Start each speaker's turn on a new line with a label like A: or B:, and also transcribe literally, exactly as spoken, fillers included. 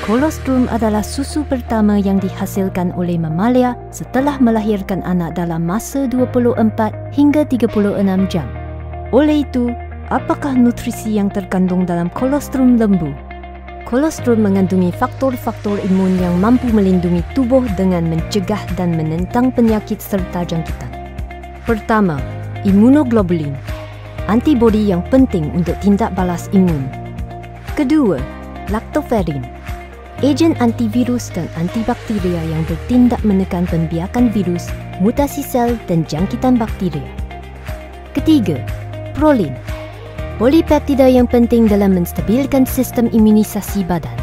A: Kolostrum adalah susu pertama yang dihasilkan oleh mamalia setelah melahirkan anak dalam masa dua puluh empat hingga tiga puluh enam jam. Oleh itu, apakah nutrisi yang terkandung dalam kolostrum lembu? Kolostrum mengandungi faktor-faktor imun yang mampu melindungi tubuh dengan mencegah dan menentang penyakit serta jangkitan. Pertama, imunoglobulin, antibodi yang penting untuk tindak balas imun. Kedua, laktoferin, ejen antivirus dan antibakteria yang bertindak menekan pembiakan virus, mutasi sel dan jangkitan bakteria. Ketiga, prolin, polipeptida yang penting dalam menstabilkan sistem imunisasi badan.